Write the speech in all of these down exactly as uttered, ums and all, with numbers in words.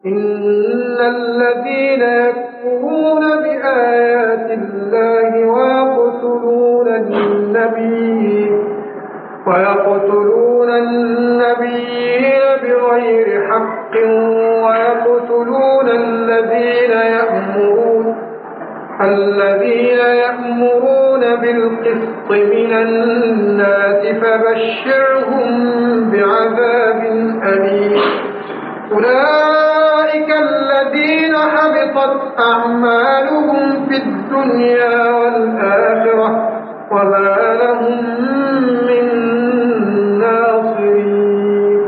إن الذين يكفرون بآيات الله ويقتلون النبيين ويقتلون النبيين بغير حق ويقتلون الذين يأمرون الذين يأمرون بالقسط من الناس فبشرهم بعذاب أليم. أولئك الذين حبطت أعمالهم في الدنيا والآخرة وما لهم من ناصرين.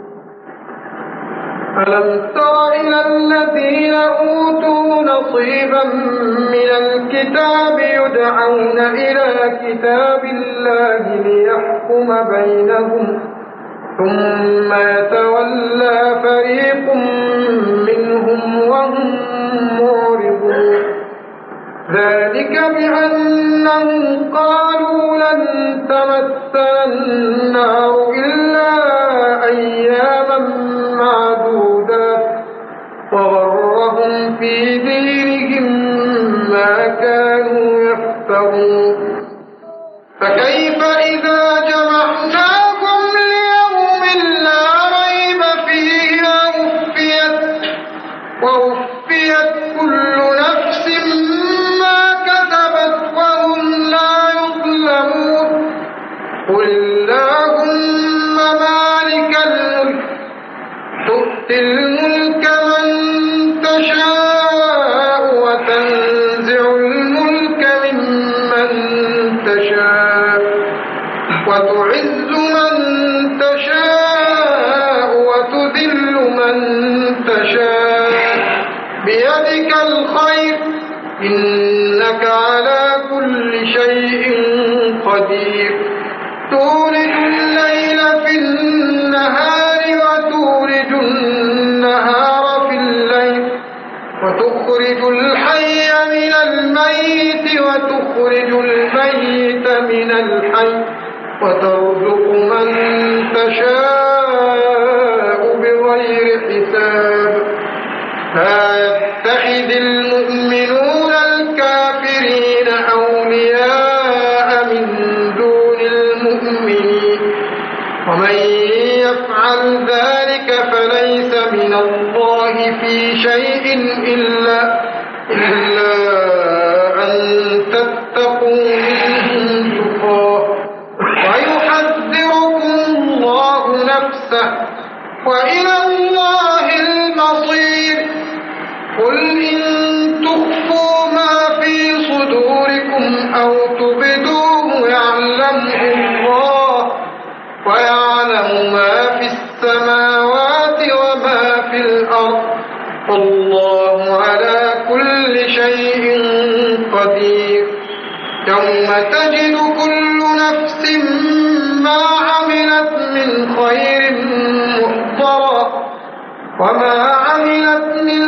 ألم تر إلى الذين أوتوا نصيبا من الكتاب يدعون إلى كتاب الله ليحكم بينهم ثم يتولى فريق منهم وهم معرضون. ذلك بأنهم قالوا لن تمسنا النار إلا أياما معدودات وغرهم في دينهم ما كانوا يفترون. فكيف إذا جمعناكم ليوم لا ريب فيه ووفيت, ووفيت كل نفس ما كسبت وهم لا يظلمون. قل اللهم مالك الملك تؤتي الملك من تشاء وتنزع الملك ممن تشاء وتعز من تشاء وتذل من تشاء بيدك الخير إنك على كل شيء قدير. تولج الليل في النهار وتولج النهار في الليل وتخرج الحي من الميت وتخرج الميت من الحي وترزق من تشاء بغير حساب. لا يتخذ المؤمنون الكافرين أولياء من دون المؤمنين ومن يفعل ذلك فليس من الله في شيء إلا, إلا أن تتقوا منهم تقاه ويحذركم الله نفسه وإلى الله المصير. قل إن تخفوا ما في صدوركم أو تبدوه يعلمه الله ويعلم ما في السماوات وما في الأرض والله على كل شيء قدير. يوم تجد كل نفس ما عملت من خير محضرا وما عملت من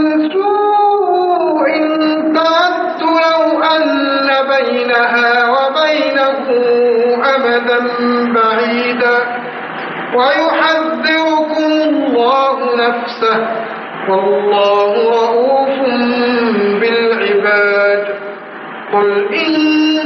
سوء تود لو أن بينها وبينه أمدا بعيدا ويحذركم الله نفسه والله رؤوف بالعباد. قل إن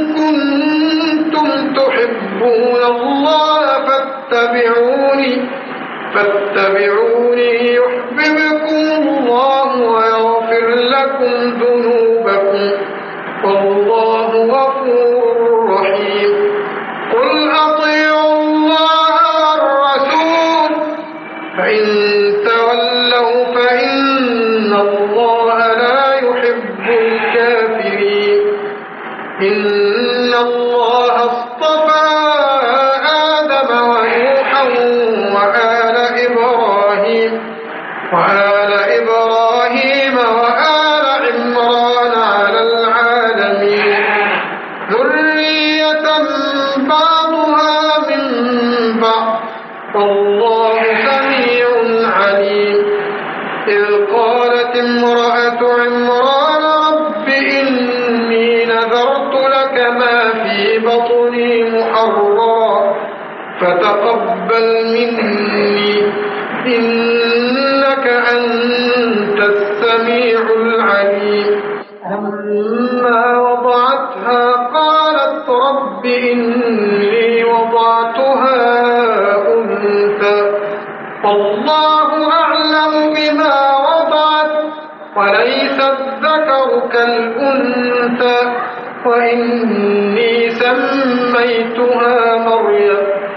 كنتم تحبون الله فاتبعوني فاتبعوني يحببكم الله ويغفر لكم ذنوبكم والله غفور رحيم. قل أطيعوا الله والرسول فإن تولوا فإن الله لا يحب الكافرين. إن الله اصطفى آدم ونوحا وآل إبراهيم وآل إبراهيم وآل عمران على العالمين ذرية بعضها من بعض والله سميع عليم. إذ قالت امرأة عمران رب إني نذرت لك ما في بطني محررا فتقبل مني إنك أنت وليس الذكر كالأنثى وإني سميتها مريم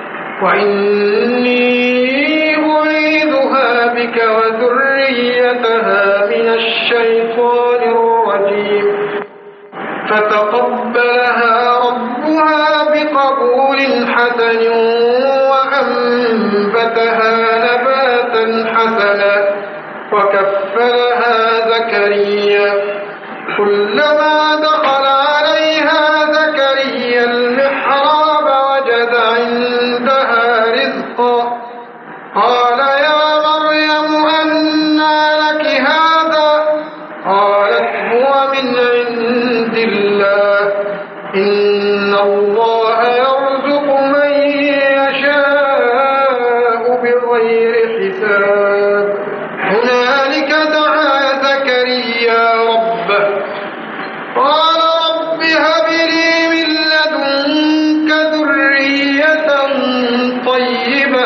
وإني أعيذها بك وذريتها من الشيطان الرجيم فتقبلها ربها بقبول حسن وأنبتها نباتا حسنا وكفلها زكريا كلما دخل عليها زكريا المحراب وجد عندها رزقا قال يا مريم أنى لك هذا قالت هو من عند الله إن الله يرزق من يشاء بغير حساب هنالك دعا زكريا ربه قال رب هب لي من لدنك ذرية طيبة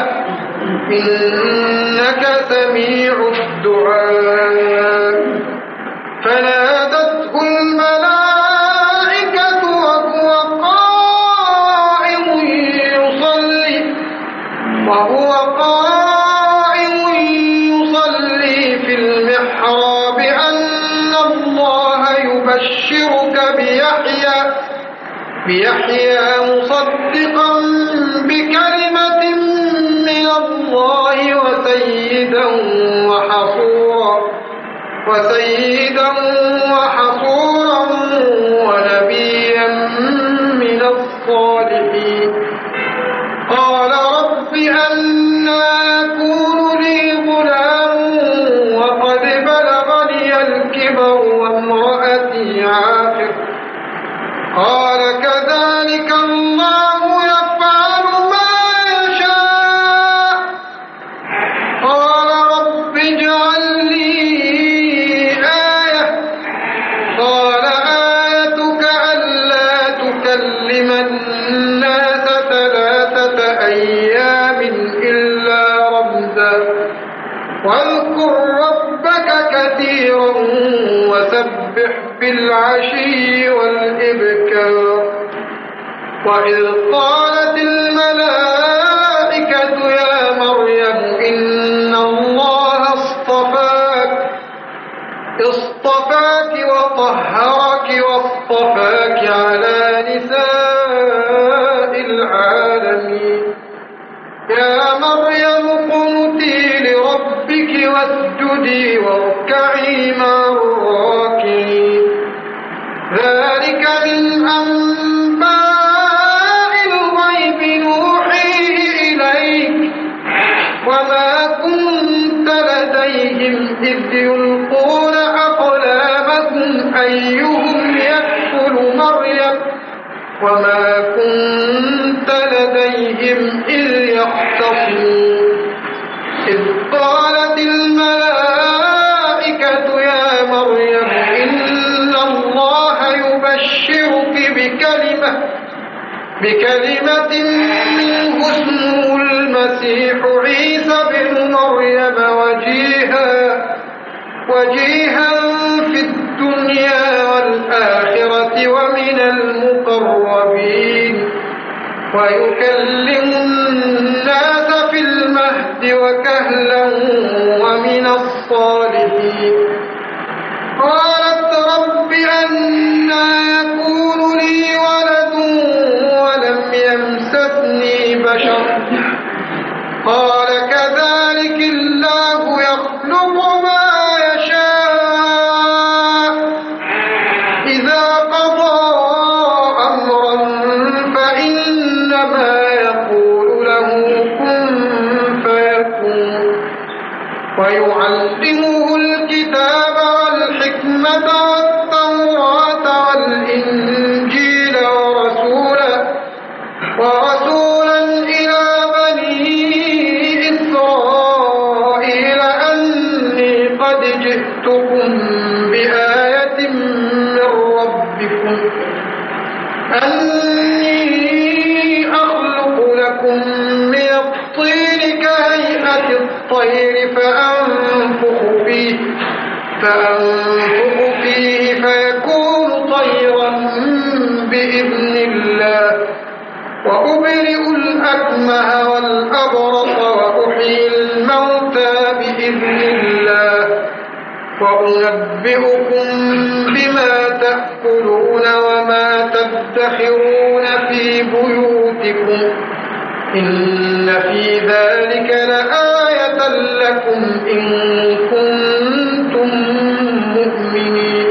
إنك سميع الدعاء فنادته الملائكة وهو قائم يصلي وهو قائم يصلي في المحراب أن الله يبشرك بيحيى بيحيى مصدقا بكلمة من الله وسيدا وحصورا وسيدا وحصورا ونبيا من الصالحين قال رب أنى يكون لي غلام وقد بلغني الكبر وامرأتي عاقر قال كذلك الله يفعل ما يشاء قال رب اجعل لي آية قال آيتك ألا تكلم الناس ثلاثة أيام إلا رمزا واذكر ربك كثيرا وسبح بالعشي والإبكار وإذ قالت الملائكة يا مريم إن الله اصطفاك اصطفاك وطهرك واصطفاك على نساء العالمين يا مريم قنتي لربك واسجدي واركعي مع الراكعين ذلك من أنباء الغيب نوحيه إليك وما كنت لديهم إذ يلقون أقلامهم أيهم يكفل مريم وما كنت لديهم إذ يختصمون إذ قالت الملائكة يا مريم إن الله يبشرك بكلمة بكلمة منه اسمه المسيح عيسى بن مريم وجيها وجيها في الدنيا والآخرة ومن المقربين ويكلم الناس في المهد وكهلا ومن الصالحين قالت رب أنى يكون لي ولد ولم يمسسني بشر قال كذلك الله يخلق ما يشاء إذا قضى أمرا فإنما يقول له كن فيكون ويعلمه الكتاب والحكمة والتوراة والإنجيل ورسولا ورسولا إلى بني إسرائيل أني قد جئتكم بآية من ربكم أني أخلق لكم من الطين كهيئة الطير فأنفخ فيه فأنفخ فيه فيكون طيرا بإذن الله وأبرئ الأكمه والأبرص وأحيي الموتى بإذن الله وأنبئكم بما تأكلون وما تدخرون في بيوتكم إن في ذلك لآية لكم إن كنتم مؤمنين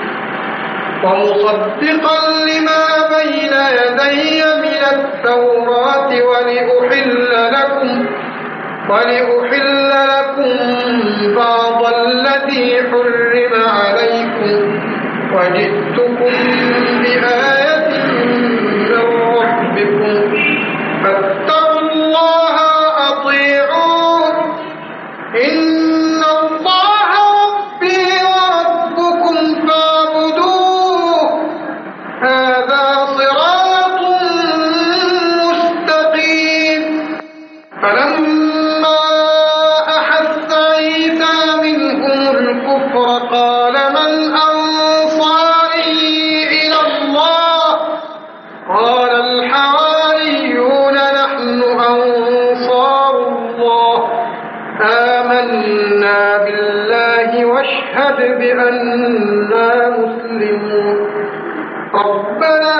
ومصدقا لما بين يدي من التوراة ولأحل لكم ولأحل لكم بعض الذي حرم عليكم وجئتكم بآية من ربكم فاتقوا الله وأطيعون إن الله ربي وربكم فاعبدوه هذا صراط مستقيم فلما أحس عيسى منهم الكفر قال من أنصاري إلى الله قال الحواريون نحن أنصار الله آمنا بالله واشهد بأننا مسلمون ربنا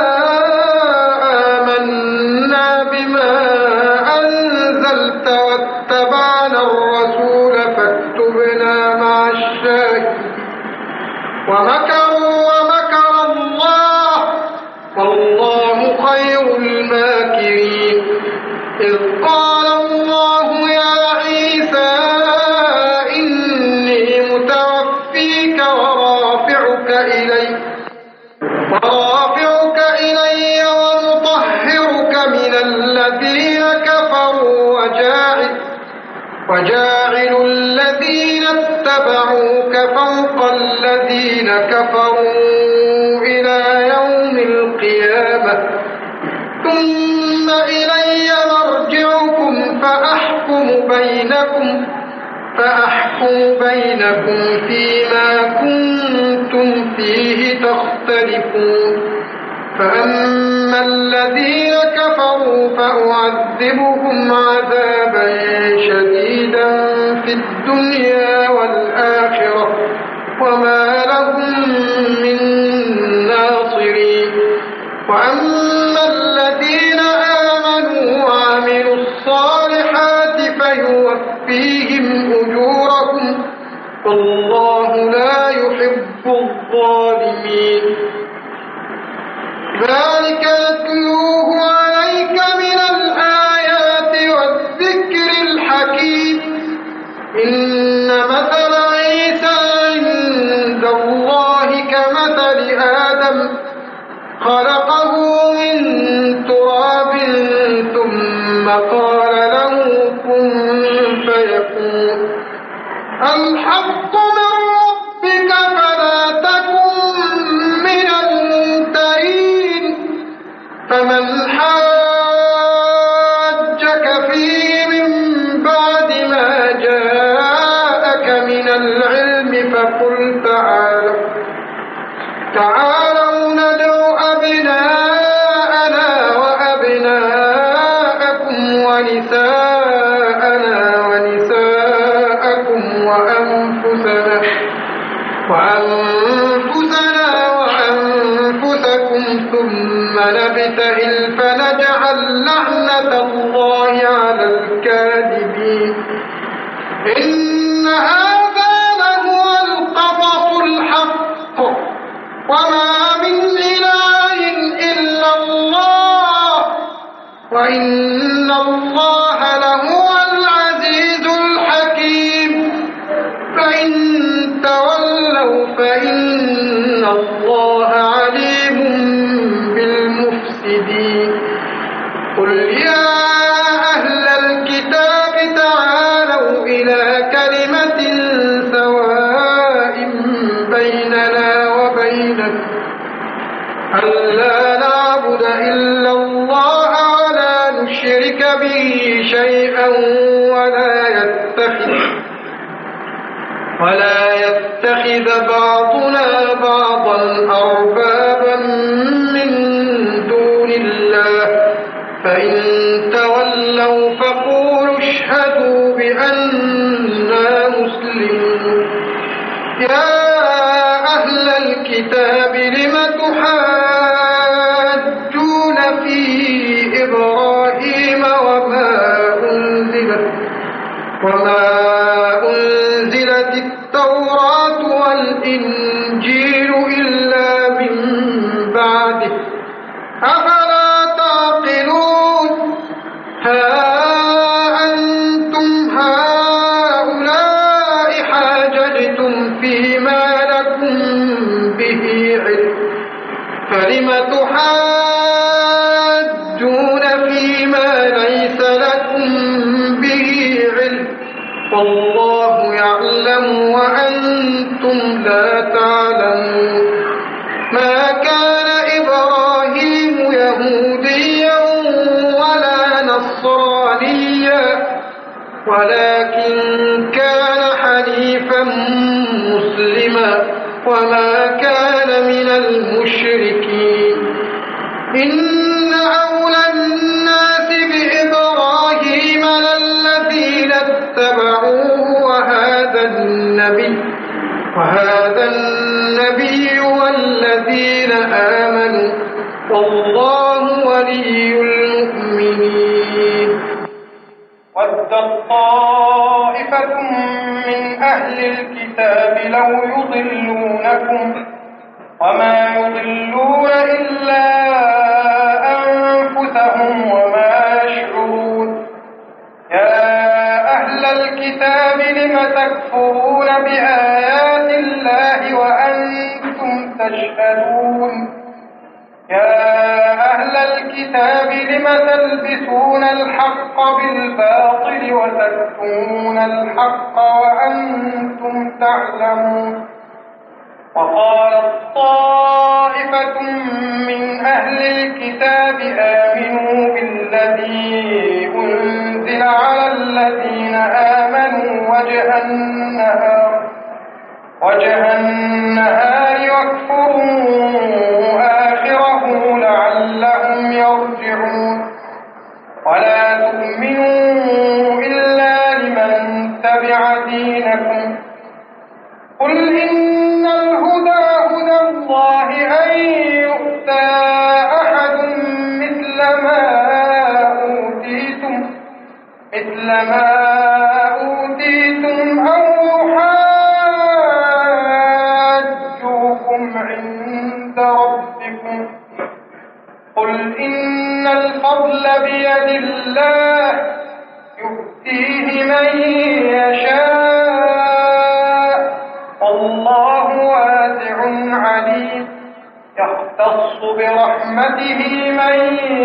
آمنا بما أنزلت واتبعنا الرسول فاكتبنا مع الشاهدين ومكروا ومكر الله والله خير الماكرين إذ قال الله يا عيسى إني متوفيك ورافعك إلي ورافعك إلي ومطهرك من الذين كفروا وجاعل وجاعل الذين اتبعوك فوق الذين كفروا إلى يوم القيامة ثم إلي مرجعكم فأحكم بينكم فأحكم بينكم فيما كنتم فيه تختلفون فأما الذين كفروا فأعذبهم عذابا شديدا في الدنيا والآخرة وما لهم من ناصرين وأما الذين آمنوا وعملوا الصالحات فيوفيهم أجورهم والله لا يحب الظالمين ذلك نتلوه عليك من الآيات والذكر الحكيم إن مثل عيسى عند الله كمثل آدم خلقه من تراب ثم قال له كن فيكون الحق من ربك فلا تكن من الممترين فمن حاجك فيه من بعد ما جاءك من العلم فقل تعالوا تعالوا ندعو أبناءنا وأبناءكم ونساءنا ونساءكم وأنفسنا وأنفسنا وأنفسكم ثم نبتهل فنجعل لعنة الله على الكاذبين إن هذا لهو القصص الحق وما من إله إلا الله وإن الله لهو العزيز الحكيم فإن تولوا فإن الله عليم بالمفسدين قل يا أهل الكتاب تعالوا إلى كلمة سواء بيننا وبينكم ألا نعبد إلا الله ولا نشرك به شيئا ولا يتخذ ولا يتخذ بعضنا بعضا أربابا من دون الله فإن تولوا فقولوا اشهدوا بأننا مسلمون يا أهل الكتاب لم تحاجون في إبراهيم وما أنزلت وما أنزلت التوراة والإنجيل إلا من بعده أفلا تعقلون ها أنتم هؤلاء حاججتم فيما لكم به علم فلم تحاجون فيما ليس لكم به علم والله يعلم وأنتم لا تعلمون ما كان إبراهيم يهوديا ولا نصرانيا ولكن كان حنيفا مسلما وما كان من المشركين إن أولى الناس بإبراهيم للذين اتبعوه وهذا النبي وهذا النبي والذين آمنوا والله ولي المؤمنين ودت طائفة من أهل الكتاب لو يضلونكم وما يضلون إلا أنفسهم وما يشعرون يا أهل الكتاب لم تكفرون بآيات الله وأنتم تشهدون يا أهل الكتاب لم تلبسون الحق بالباطل وتكتمون الحق وأنتم تعلمون وقالت طائفة من أهل الكتاب آمنوا بالذي أنزل على الذين آمنوا وجه النهار وجه النهار واكفروا آخره لعلهم يرجعون ولا تؤمنوا إلا لمن تبع دينكم قل إن الهدى هدى الله أن يؤتى أحد مثل ما أوتيتم مثل ما أوتيتم أو يحاجوكم عند ربكم قل إن الفضل بيد الله يؤتيه من يشاء والله واسع عليم يختص برحمته من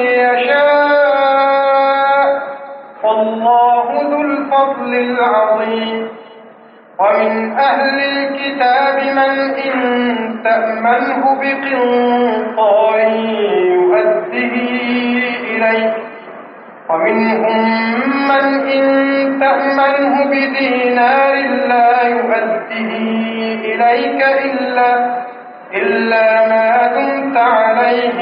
يشاء والله ذو الفضل العظيم ومن أهل الكتاب من إن تأمنه بقنطار يؤده إليك ومنهم من إن تأمنه بدينار لا يؤده إليك إلا, إلا ما دمت عليه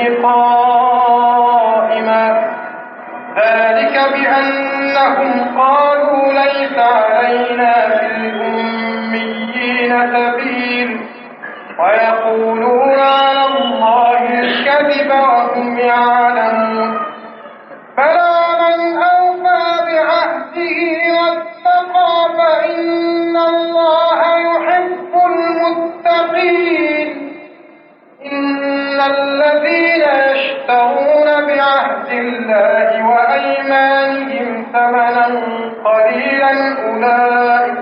قائما ذلك بأنهم قالوا ليس علينا في الأميين سبيل ويقولون على الله الكذب وهم يعلمون بلى من أوفى بعهده واتقى فإن الله يحب المتقين إن الذين يشترون بعهد الله وأيمانهم ثمنا قليلا أولئك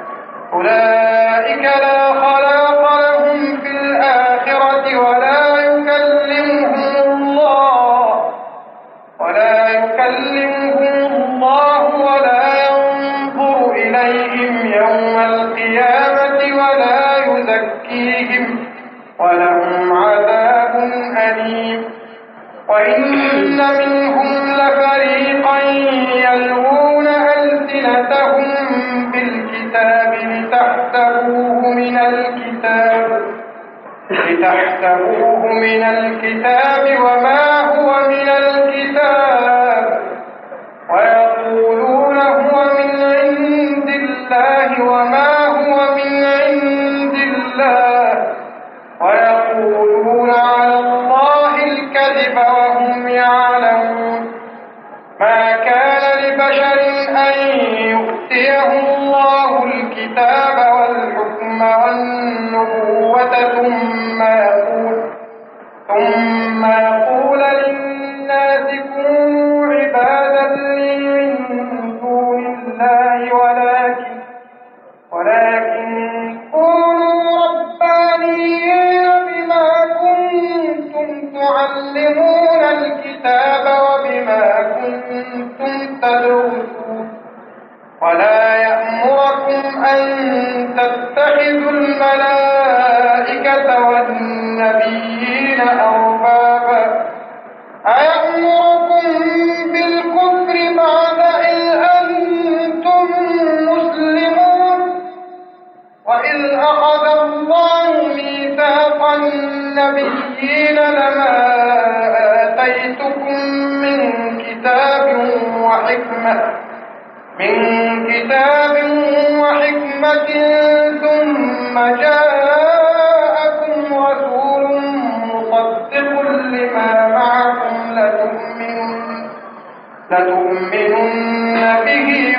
أولئك لا خلاق لهم في الآخرة ولا يكلمهم الله ولا يكلمهم الله ولا ينظر إليهم يوم القيامة ولا يزكيهم ولهم عذاب أليم وإن منهم لفريقا يلوون ألسنتهم بالكتاب لتحسبوه من الكتاب لتحسبوه من الكتاب وما هو من الكتاب ويقولون هو من عند الله وما هو من عند الله ويقولون على الله الكذب وهم يعلمون. ما كان لبشر أن يؤتيه الله الكتاب والحكم والنبوة ثم يقول ثم يقول للناس كونوا عبادا لي من دون الله ولكن ولكن كونوا ربانيين بما كنتم تعلمون الكتاب وبما كنتم تدرسون ولا يأمركم أن تتخذوا الملائكة والنبيين أربابا أيأمركم بالكفر بعد إذ أنتم مسلمون. وإذ أخذ الله ميثاق النبيين لما آتيتكم من كتاب وحكمة من كتاب وحكمة ثم جاءكم رسول مصدق لما معكم لتؤمنن لتؤمنن به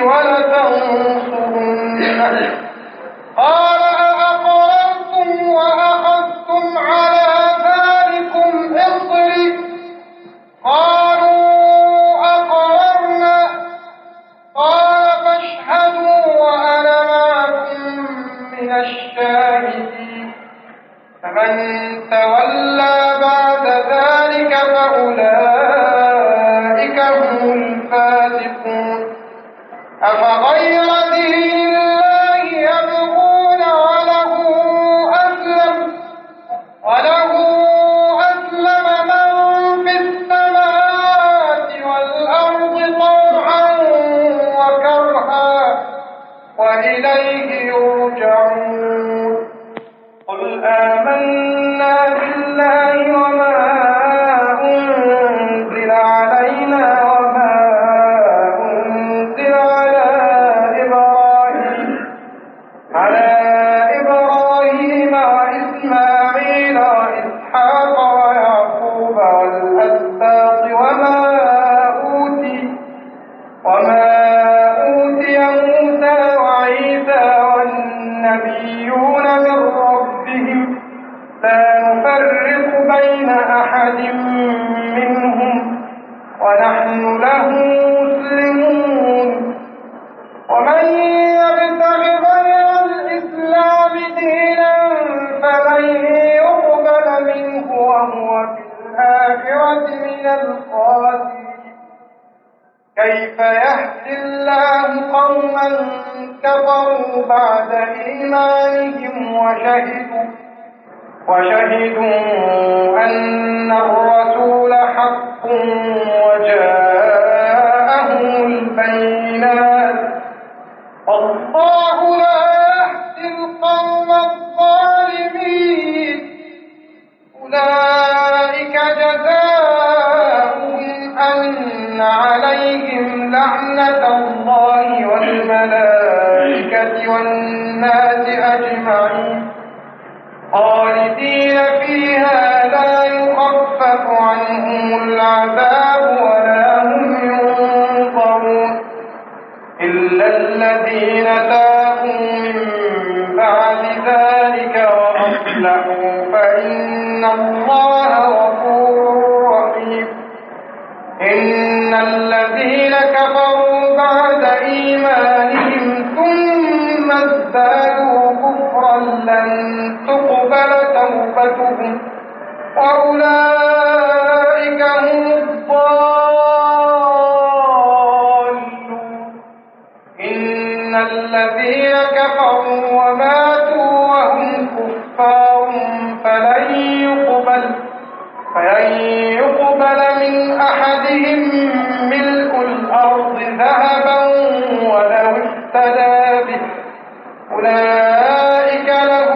ولتنصرنه قال أأقررتم وأخذتم على ذلكم إصري قالوا أقررنا قال فاشهدوا وأنا معكم من الشاهدين. فمن تولى بعد ذلك فأولئك هم الفاسقون. أفغير دين الله يبغون وله أسلم وله أسلم من في السماوات والأرض طوعا وكرها وإليه يرجعون. قل آمنا بالله وما أنزل علينا وما أنزل على إبراهيم على إبراهيم وإسماعيل وإسحاق ويعقوب والأسباط وما أوتي وما أوتي موسى وعيسى والنبيون من ربهم لا نفرق بين أحد منهم ونحن له مسلمون. ومن يبتغ غير الإسلام دينا فلن يقبل منه وهو في الآخرة من الخاسرين. كيف يهدي الله قوما كفروا بعد إيمانهم وشهدوا وشهدوا أن الرسول حق وجاءهم البينات والله لا يهدي القوم الظالمين. أولئك جزاؤهم أن عليهم لعنة الله والملائكة والناس أجمعين خالدين فيها لا يخفف عنهم العذاب ولا هم ينظرون إلا الذين تابوا من بعد ذلك وأصلحوا فإن الله غفور رحيم. إن الذين كفروا بعد إيمانهم ثم ازدادوا كفرا لن تقبل توبتهم وأولئك هم الضالون. إن الذين كفروا وماتوا وهم كفار فلن يقبل فلن يقبل من أحدهم ملء الأرض ذهبا ولو افتدى به أولئك لهم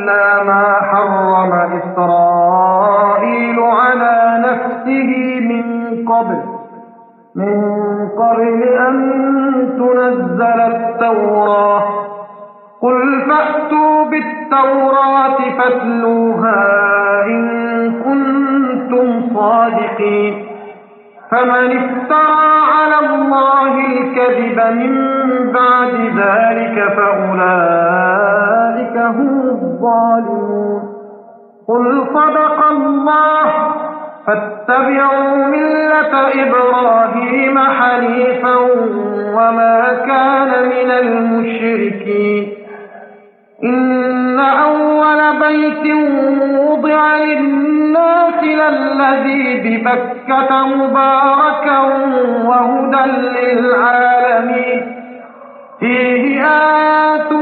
إلا ما حرم إسرائيل على نفسه من قبل من قبل أن تنزل التوراة قل فأتوا بالتوراة فاتلوها إن كنتم صادقين فمن افترى على الله الكذب من بعد ذلك فأولئك هم الظالمون قل صدق الله فاتبعوا ملة إبراهيم حنيفا وما كان من المشركين إن أول بيت وضع للناس للذي ببكة مباركا وهدى للعالمين فيه آيات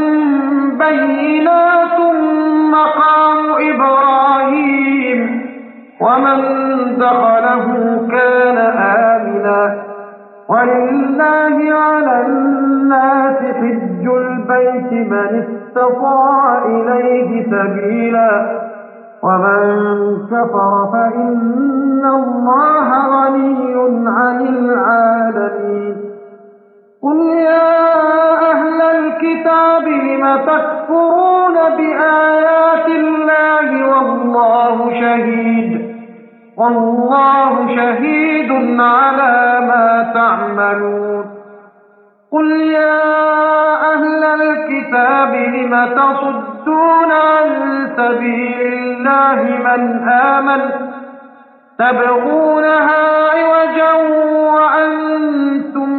بينات مقام إبراهيم ومن دخله كان آمنا ولله على الناس حج البيت من استطاع إليه سبيلا ومن كفر فإن الله غني عن العالمين قل يا أهل الكتاب لم تكفرون بآيات الله والله شهيد والله شهيد على ما تعملون قل يا أهل الكتاب لم تصدون عن سبيل الله من آمن تبغونها عوجا وأنتم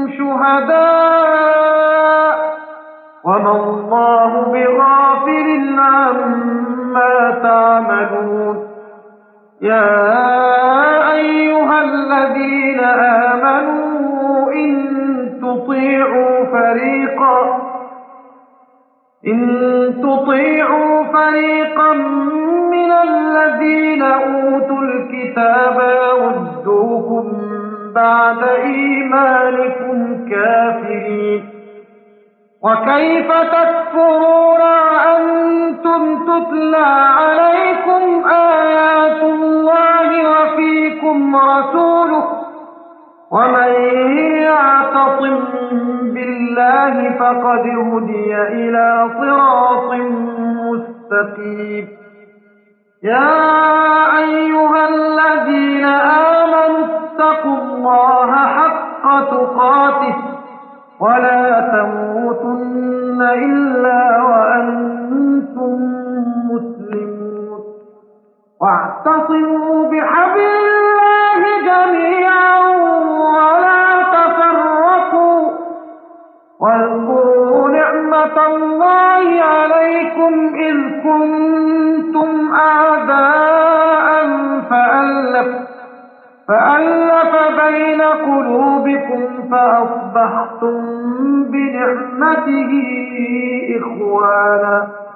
شهداء وما الله بغافل عما تعملون يا أيها الذين آمنوا إن تطيعوا فريقا إن تطيعوا فريقا من الذين أوتوا الكتاب يردوكم بعد إيمانكم كافرين وكيف تكفرون وأنتم تتلى عليكم آيات الله وفيكم رسوله ومن يعتصم بالله فقد هدي إلى صراط مستقيم يا أيها الذين آمنوا اتقوا الله حق تقاته ولا تموتن إلا وأنتم مسلمون واعتصموا بحبل الله جميعا ولا تفرقوا واذكروا نعمة الله عليكم إذ كنتم أعداء فألف فألف بين قلوبكم فأصبحتم بنعمته إخوانا